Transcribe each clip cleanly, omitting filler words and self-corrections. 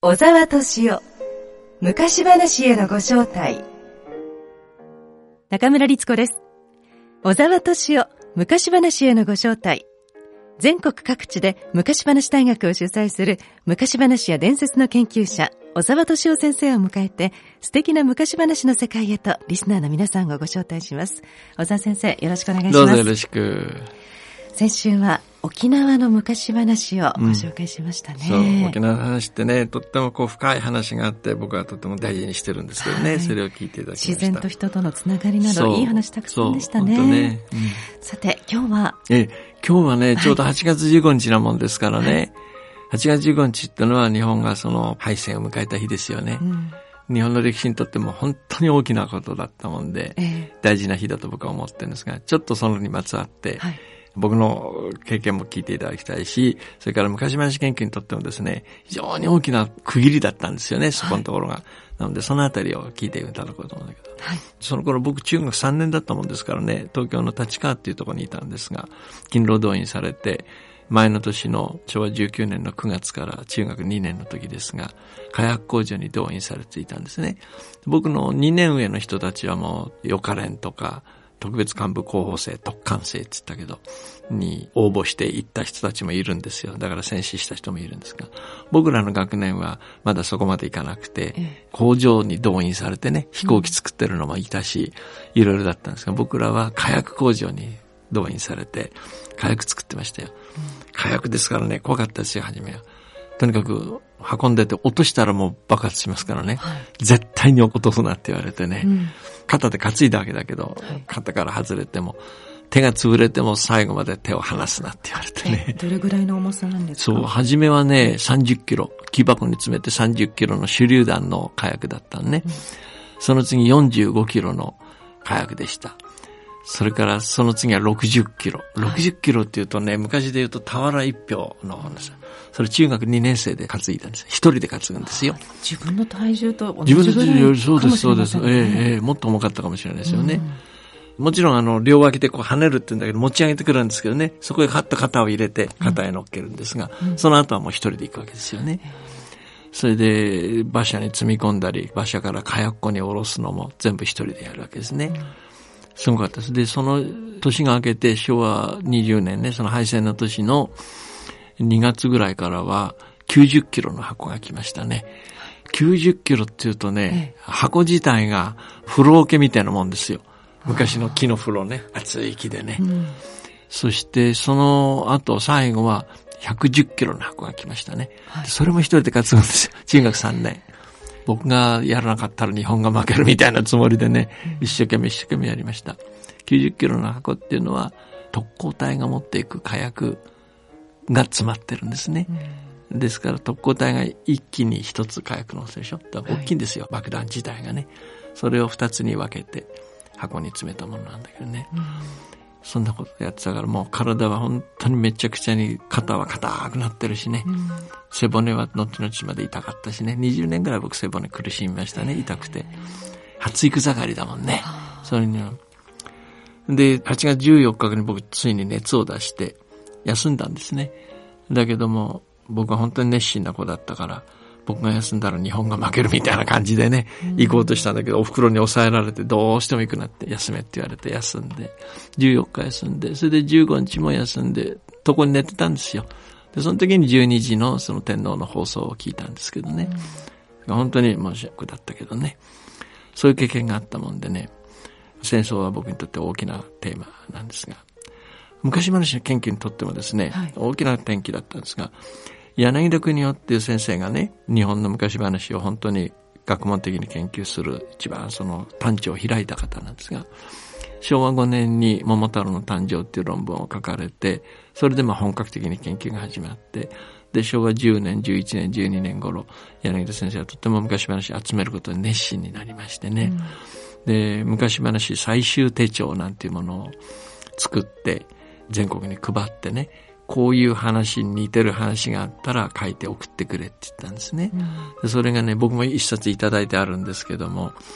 小沢敏夫昔話へのご招待。 中村律子です。小沢敏夫昔話へのご招待。全国各地で昔話大学を主催する昔話や伝説の研究者小沢敏夫先生を迎えて、素敵な昔話の世界へとリスナーの皆さんをご招待します。小沢先生、よろしくお願いします。 どうぞよろしく。 先週は沖縄の昔話をご紹介しましたね。 そう、沖縄の話ってね、とっても深い話があって、僕はとても大事にしてるんですけどね、それを聞いていただきました。 自然と人とのつながりなどいい話たくさんでしたね。 本当ね、 さて今日はね、ちょうど8月15日なもんですからね、8月15日ってのは日本がその敗戦を迎えた日ですよね。日本の歴史にとっても本当に大きなことだったもんで、大事な日だと僕は思ってるんですが、ちょっとそのにまつわって、僕の経験も聞いていただきたいし、それから昔話研究にとってもですね、非常に大きな区切りだったんですよね、そこのところが。なのでそのあたりを聞いていただこうと思うんだけど、その頃僕中学3年だったもんですからね、東京の立川っていうところにいたんですが、勤労動員されて、前の年の昭和19年の9月から中学2年の時ですが、火薬工場に動員されていたんですね。僕の2年上の人たちはもう、予科連とか、特別幹部候補生、特艦生って言ったけど、に応募して行った人たちもいるんですよ。だから戦死した人もいるんですが、僕らの学年はまだそこまで行かなくて、工場に動員されてね、飛行機作ってるのもいたし、いろいろだったんですが、僕らは火薬工場に動員されて、火薬作ってましたよ。火薬ですからね、怖かったですよ、初めは。とにかく運んでて落としたらもう爆発しますからね。絶対に落とすなって言われてね。肩で担いだわけだけど、肩から外れても、手が潰れても最後まで手を離すなって言われてね。 どれぐらいの重さなんですか？ そう、初めはね、30キロ。木箱に詰めて30キロの手榴弾の火薬だったのね。その次45キロの火薬でした。それからその次は60キロ。60キロって言うとね、昔で言うと俵一票の話。それ中学2年生で担いだんです。一人で担ぐんですよ。 自分の体重と同じぐらいかもしれませんね。 自分の体重、そうです、そうです。もっと重かったかもしれないですよね。もちろん両脇でこう跳ねるって言うんだけど、持ち上げてくるんですけどね、そこへカッと肩を入れて肩へ乗っけるんですが、その後はもう一人で行くわけですよね。それで馬車に積み込んだり、馬車から火薬庫に下ろすのも全部一人でやるわけですね。すごかったです。で、その年が明けて昭和20年ね、その敗戦の年の2月ぐらいからは90キロの箱が来ましたね。90キロっていうとね、箱自体が風呂桶みたいなもんですよ。昔の木の風呂ね、熱い木でね。そしてその後最後は110キロの箱が来ましたね。それも一人で担ぐんですよ。中学3年。僕がやらなかったら日本が負けるみたいなつもりでね、一生懸命やりました。90キロの箱っていうのは特攻隊が持っていく火薬が詰まってるんですね。ですから特攻隊が一気に一つ火薬のせでしょ。だから大きいんですよ、爆弾自体がね。それを2つに分けて箱に詰めたものなんだけどね。そんなことやってたから、もう体は本当にめちゃくちゃに、肩は硬くなってるしね。背骨は後々まで痛かったしね。20年ぐらい僕背骨苦しみましたね、痛くて。発育盛りだもんね。それにで、8月14日に僕ついに熱を出して休んだんですね。だけども僕は本当に熱心な子だったから、僕が休んだら日本が負けるみたいな感じでね、行こうとしたんだけど、お袋に抑えられてどうしても行くなって休めって言われて休んで、14日休んで、それで15日も休んで、床に寝てたんですよ。で、その時に12時のその天皇の放送を聞いたんですけどね。本当に申し訳だったけどね。そういう経験があったもんでね、戦争は僕にとって大きなテーマなんですが、昔話の研究にとってもですね、大きな転機だったんですが、柳田国夫っていう先生がね、日本の昔話を本当に学問的に研究する一番その端緒を開いた方なんですが、昭和5年に桃太郎の誕生っていう論文を書かれて、それで本格的に研究が始まって、で、昭和10年、11年、12年頃、柳田先生はとても昔話を集めることに熱心になりましてね。で、昔話最終手帳なんていうものを作って、全国に配ってね、こういう話に似てる話があったら書いて送ってくれって言ったんですね。でそれがね、僕も一冊いただいてあるんですけども、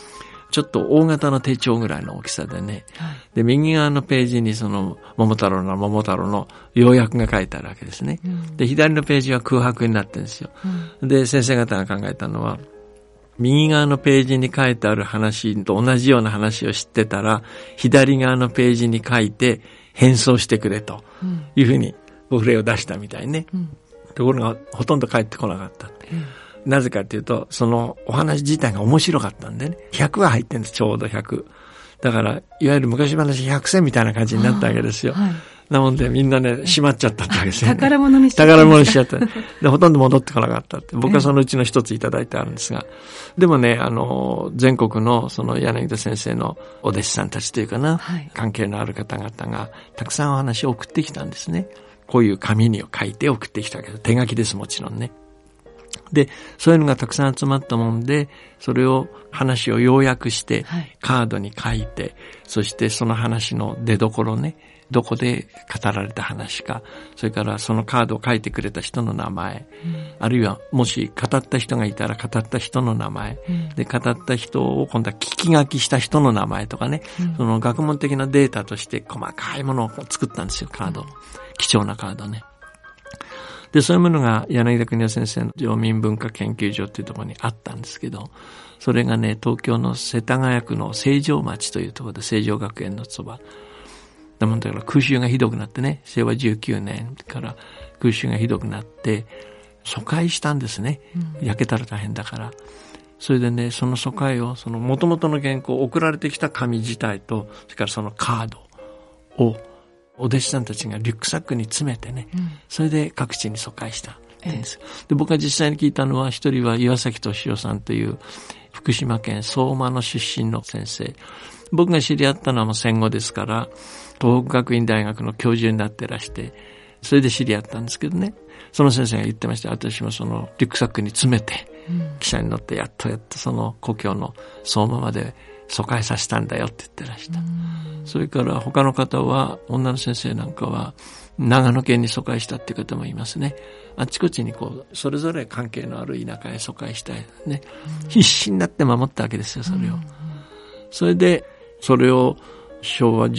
ちょっと大型の手帳ぐらいの大きさでね。で、右側のページにその桃太郎の要約が書いてあるわけですね。で、左のページは空白になってるんですよ。で、先生方が考えたのは、右側のページに書いてある話と同じような話を知ってたら、左側のページに書いて変装してくれというふうにお触れを出したみたいね。ところがほとんど返ってこなかった。なぜかというと、そのお話自体が面白かったんでね。100が入ってるんです、ちょうど100。だから、いわゆる昔話100選みたいな感じになったわけですよ。なもんでみんなね、しまっちゃったってわけですよね。 宝物にしちゃった。 宝物にしちゃった。で、ほとんど戻ってこなかったって。僕はそのうちの一ついただいてあるんですが。でもね、全国のその柳田先生のお弟子さんたちというかな、関係のある方々がたくさんお話を送ってきたんですね。こういう紙に書いて送ってきたけど、手書きです、もちろんね。で、そういうのがたくさん集まったもんで、それを話を要約して、カードに書いて、そしてその話の出所ね、どこで語られた話か、それからそのカードを書いてくれた人の名前、あるいはもし語った人がいたら語った人の名前、で、語った人を今度は聞き書きした人の名前とかね、その学問的なデータとして細かいものを作ったんですよ、カード。貴重なカードね。で、そういうものが柳田邦夫先生の常民文化研究所っていうところにあったんですけど、それがね、東京の世田谷区の成城町というところで、成城学園のそば。だもんだから空襲がひどくなってね、昭和19年から空襲がひどくなって、疎開したんですね。焼けたら大変だから。それでね、その疎開を、その元々の原稿、送られてきた紙自体と、それからそのカードを、お弟子さんたちがリュックサックに詰めてね、それで各地に疎開したってんです。で、僕が実際に聞いたのは、一人は岩崎俊夫さんという福島県相馬の出身の先生。僕が知り合ったのはもう戦後ですから、東北学院大学の教授になってらして、それで知り合ったんですけどね。その先生が言ってました。私もそのリュックサックに詰めて、汽車に乗ってやっとその故郷の相馬まで疎開させたんだよって言ってらした。それから他の方は、女の先生なんかは長野県に疎開したっていう方もいますね。あちこちにこう、それぞれ関係のある田舎へ疎開したいね。必死になって守ったわけですよ、それを。それで、それを昭和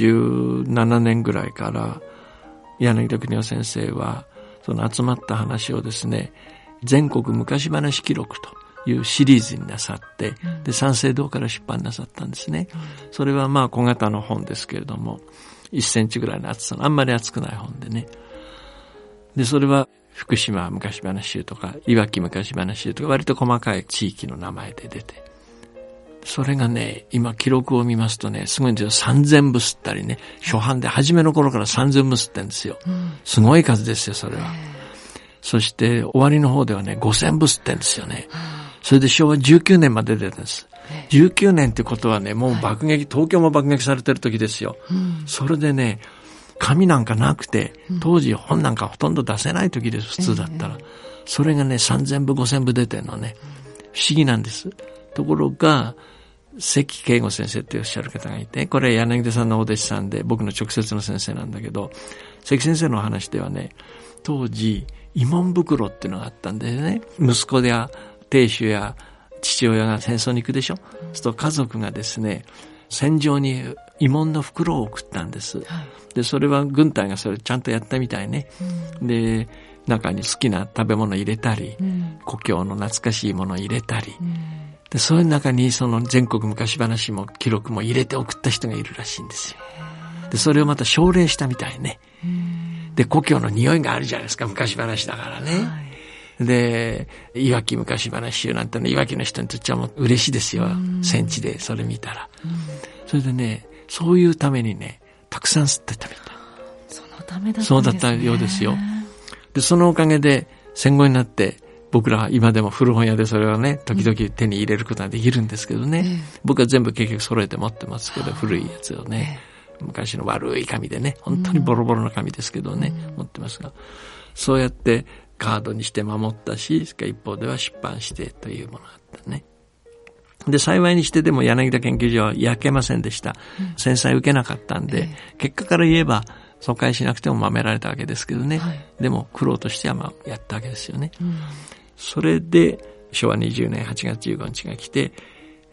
17年ぐらいから柳田邦夫先生はその集まった話をですね、全国昔話記録というシリーズになさって、で、三省堂から出版なさったんですね。それはまあ小型の本ですけれども、1センチぐらいの厚さの、あんまり厚くない本でね。で、それは福島昔話集とか、いわき昔話集とか、割と細かい地域の名前で出て、それがね、今記録を見ますとね、すごいんですよ。3000部吸ったりね、初版で初めの頃から3000部吸ってんですよ。すごい数ですよ、それは。そして終わりの方ではね、5000部吸ってんですよね。それで昭和19年まで出てるんです。19年ってことはね、もう爆撃、東京も爆撃されてる時ですよ。それでね、紙なんかなくて、当時本なんかほとんど出せない時です、普通だったら。それがね、3000部、5000部出てるのね、不思議なんです。ところが、関慶吾先生っておっしゃる方がいて、これ柳田さんのお弟子さんで、僕の直接の先生なんだけど、関先生の話ではね、当時、慰問袋っていうのがあったんでね、息子や亭主や父親が戦争に行くでしょ。そうすると家族がですね、戦場に慰問の袋を送ったんです。で、それは軍隊がそれちゃんとやったみたいね。で、中に好きな食べ物入れたり、故郷の懐かしいもの入れたり、で、そういう中にその全国昔話も記録も入れて送った人がいるらしいんですよ。で、それをまた奨励したみたいね。で、故郷の匂いがあるじゃないですか、昔話だからね。で、いわき昔話集なんてね、いわきの人にとっちゃもう嬉しいですよ。戦地でそれ見たら。それでね、そういうためにね、たくさん吸ってたみたい。 そのためだったんですね。 そうだったようですよ。で、そのおかげで戦後になって、僕らは今でも古本屋でそれをね、時々手に入れることができるんですけどね。僕は全部結局揃えて持ってますけど、古いやつをね。昔の悪い紙でね、本当にボロボロの紙ですけどね、持ってますが。そうやってカードにして守ったし、一方では出版してというものがあったね。で、幸いにしてでも柳田研究所は焼けませんでした。戦災受けなかったんで、結果から言えば疎開しなくてもまめられたわけですけどね。でも苦労としてはまあやったわけですよね。それで昭和20年8月15日が来て、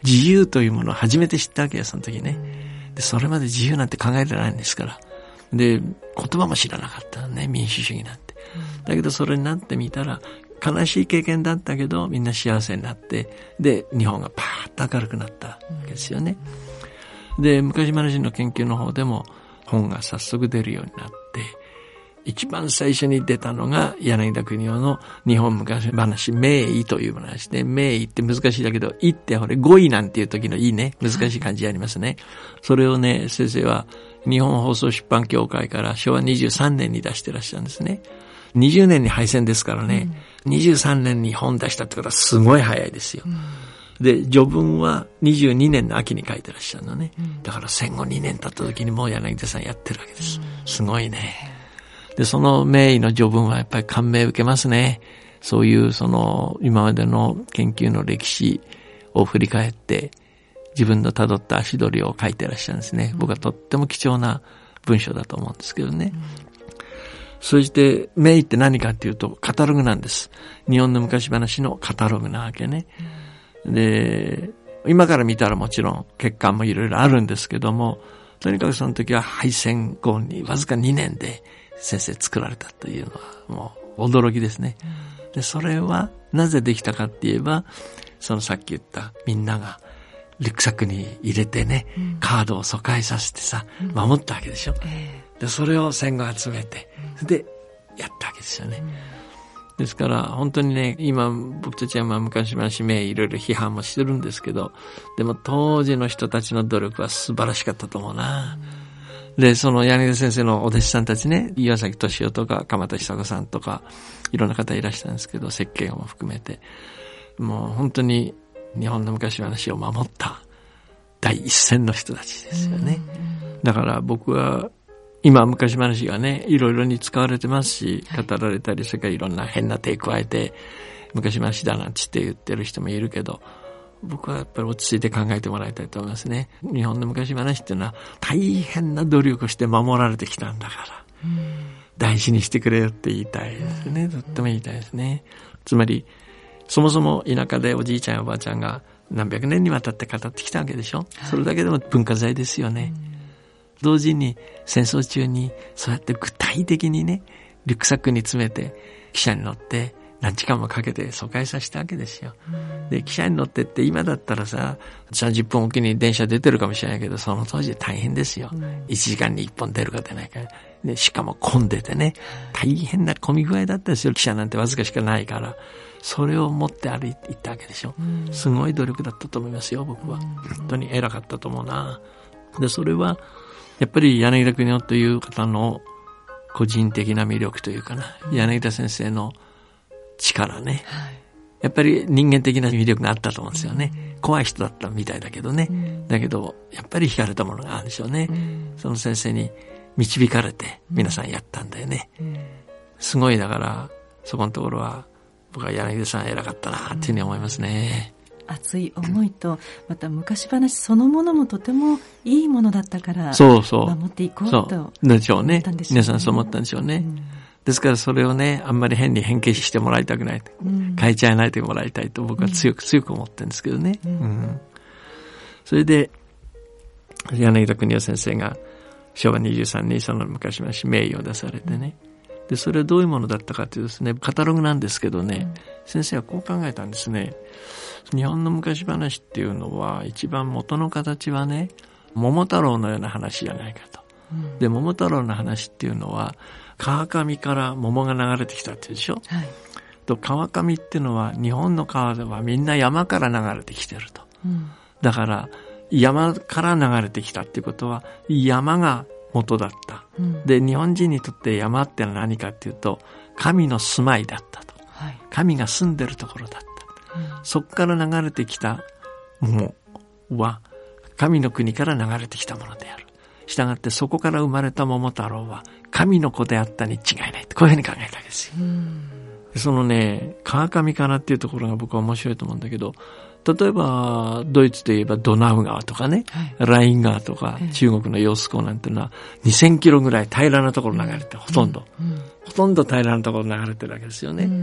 自由というものを初めて知ったわけよ、その時ね。で、それまで自由なんて考えてないんですから。で、言葉も知らなかったね、民主主義なんて。だけどそれになってみたら、悲しい経験だったけど、みんな幸せになって、で、日本がパーッと明るくなったわけですよね。で、昔話の研究の方でも、本が早速出るようになって、一番最初に出たのが柳田国男の日本昔話名医という話で、名医って難しいだけど、医ってほれ語彙なんていう時の医ね、難しい漢字ありますね。それをね、先生は日本放送出版協会から昭和23年に出してらっしゃるんですね。20年に敗戦ですからね、23年に本出したってことはすごい早いですよ。で、序文は22年の秋に書いてらっしゃるのね。だから戦後2年経った時にもう柳田さんやってるわけです。すごいね。で、その名医の序文はやっぱり感銘を受けますね。そういう今までの研究の歴史を振り返って自分の辿った足取りを書いてらっしゃるんですね。僕はとっても貴重な文章だと思うんですけどね。そして名医って何かっていうとカタログなんです。日本の昔話のカタログなわけね。で、今から見たらもちろん欠陥もいろいろあるんですけども、とにかくその時は敗戦後にわずか2年で先生作られたというのはもう驚きですね。で、それはなぜできたかって言えば、そのさっき言ったみんながリュックサックに入れてね、カードを疎開させてさ、守ったわけでしょ。で、それを戦後集めて、で、やったわけですよね。ですから、本当にね、今、僕たちは昔話名いろいろ批判もしてるんですけど、でも当時の人たちの努力は素晴らしかったと思うな。で、その柳田先生のお弟子さんたちね、岩崎敏夫とか鎌田久子さんとか、いろんな方いらっしゃるんですけど、設計も含めて、もう本当に日本の昔話を守った第一線の人たちですよね。だから僕は、今昔話がね、いろいろに使われてますし、語られたり、それからいろんな変な手加えて、昔話だなんつって言ってる人もいるけど、僕はやっぱり落ち着いて考えてもらいたいと思いますね。日本の昔話っていうのは大変な努力をして守られてきたんだから、大事にしてくれよって言いたいですね。とっても言いたいですね。つまり、そもそも田舎でおじいちゃんやおばあちゃんが何百年にわたって語ってきたわけでしょ。それだけでも文化財ですよね。同時に戦争中にそうやって具体的にね、リュックサックに詰めて汽車に乗って何時間もかけて疎開させたわけですよ。で、汽車に乗ってって今だったらさ、30分おきに電車出てるかもしれないけど、その当時大変ですよ。1時間に1本出るか出ないか。で、しかも混んでてね、大変な混み具合だったんですよ。汽車なんてわずかしかないから。それを持って歩いていったわけでしょ。すごい努力だったと思いますよ、僕は。本当に偉かったと思うな。で、それは、やっぱり柳田国男という方の個人的な魅力というかな、柳田先生の力ね、やっぱり人間的な魅力があったと思うんですよね。怖い人だったみたいだけどね、だけどやっぱり惹かれたものがあるんでしょうね。その先生に導かれて皆さんやったんだよね。すごい、だからそこのところは僕は柳田さん偉かったなっていうふうに思いますね。 熱い思いと、また昔話そのものもとてもいいものだったから、 そうそう。 守っていこうとでしょうね。 思ったんでしょうね。 皆さんそう思ったんでしょうね。ですからそれをね、あんまり変に変形してもらいたくない。変えちゃいないでもらいたいと僕は強く思ってるんですけどね。それで、柳田国男先生が昭和23年にその昔話名誉を出されてね。で、それはどういうものだったかというとですね、カタログなんですけどね、先生はこう考えたんですね。日本の昔話っていうのは一番元の形はね、桃太郎のような話じゃないかと。で、桃太郎の話っていうのは川上から桃が流れてきたっていうでしょ。と川上っていうのは日本の川ではみんな山から流れてきてると。だから山から流れてきたっていうことは山が元だった。で、日本人にとって山ってのは何かっていうと神の住まいだったと。神が住んでるところだった。そこから流れてきた桃は神の国から流れてきたものである。したがってそこから生まれた桃太郎は神の子であったに違いないと、こういうふうに考えたわけですよ。そのね、川上からっていうところが僕は面白いと思うんだけど、例えばドイツで言えばドナウ川とかね、ライン川とか、中国の揚子江なんていうのは2000キロぐらい平らなところ流れて、ほとんど平らなところ流れてるわけですよね。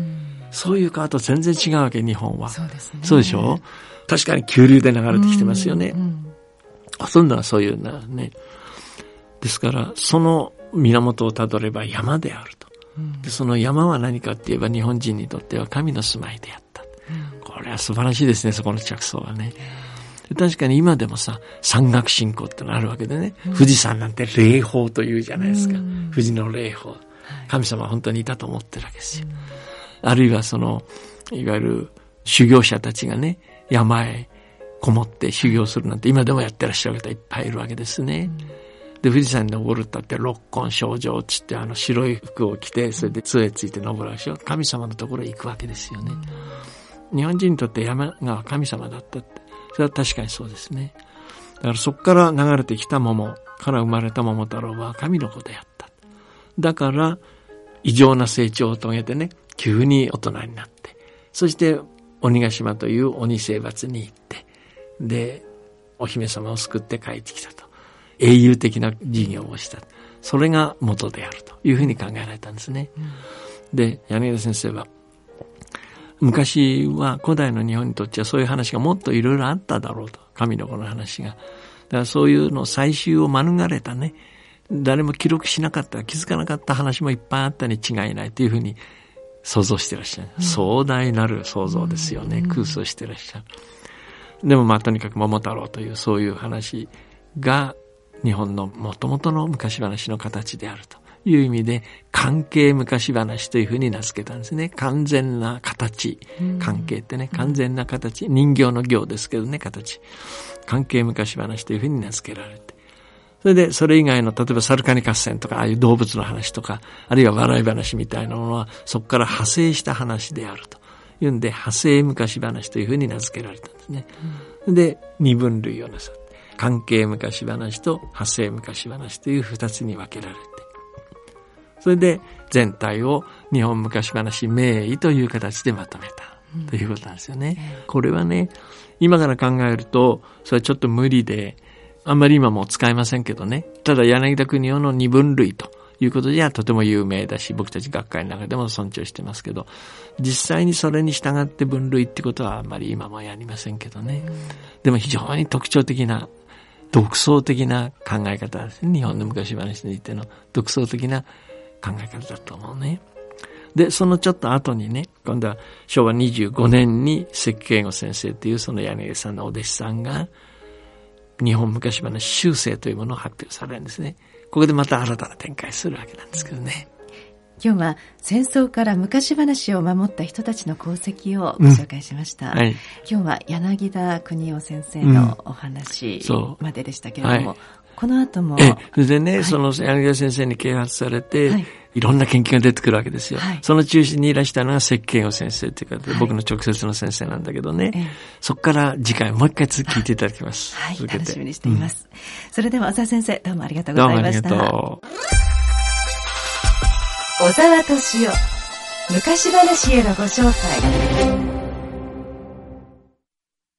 そういう川と全然違うわけ、日本は。 そうですね。 そうでしょ？確かに急流で流れてきてますよね。ほとんどはそういうなね。ですから、その源をたどれば山であると。でその山は何かって言えば日本人にとっては神の住まいであった。これは素晴らしいですね、そこの着想はね。確かに今でもさ、山岳信仰ってのあるわけでね、富士山なんて霊峰というじゃないですか。富士の霊峰。神様は本当にいたと思ってるわけですよ。あるいはその、いわゆる修行者たちがね、山へこもって修行するなんて今でもやってらっしゃる方いっぱいいるわけですね。で、富士山に登るったって六根清浄つって白い服を着て、それで杖ついて登るわけでしょ。神様のところへ行くわけですよね。日本人にとって山が神様だったって。それは確かにそうですね。だからそこから流れてきた桃から生まれた桃太郎は神の子であった。だから異常な成長を遂げてね、急に大人になって、そして鬼ヶ島という鬼征伐に行って、で、お姫様を救って帰ってきたと。英雄的な事業をした。それが元であるというふうに考えられたんですね。で、柳田先生は、昔は古代の日本にとってはそういう話がもっといろいろあっただろうと。神の子の話が。だからそういうの最終を免れたね。誰も記録しなかった、気づかなかった話もいっぱいあったに違いないというふうに想像してらっしゃる。壮大なる想像ですよね。空想してらっしゃる。でもとにかく桃太郎というそういう話が日本の元々の昔話の形であるという意味で、関係昔話というふうに名付けたんですね。完全な形。関係ってね、完全な形。人形の形ですけどね、形。関係昔話というふうに名付けられて。それで、それ以外の、例えばサルカニ合戦とか、ああいう動物の話とか、あるいは笑い話みたいなものは、そこから派生した話であるというんで、派生昔話というふうに名付けられたんですね。で、二分類をなさって、関係昔話と派生昔話という二つに分けられて、それで全体を日本昔話名義という形でまとめたということなんですよね。これはね、今から考えると、それはちょっと無理で、あんまり今も使えませんけどね。ただ柳田国男の二分類ということじゃとても有名だし、僕たち学会の中でも尊重してますけど、実際にそれに従って分類ってことはあんまり今もやりませんけどね。でも非常に特徴的な、独創的な考え方ですね。日本の昔話についての独創的な考え方だと思うね。で、そのちょっと後にね、今度は昭和25年に関慶吾先生というその柳田さんのお弟子さんが、日本昔話修正というものを発表されるんですね。ここでまた新たな展開するわけなんですけどね。 今日は戦争から昔話を守った人たちの功績をご紹介しました。はい、今日は柳田国男先生のお話まででしたけれども、この後も。 それでね、その柳田先生に啓発されて、いろんな研究が出てくるわけですよ。その中心にいらしたのが関慶吾先生というか、僕の直接の先生なんだけどね。そこから次回もう一回聞いていただきます。 はい、楽しみにしています。それでは小沢先生、どうもありがとうございました。 どうもありがとう。 小沢敏夫、昔話へのご招待。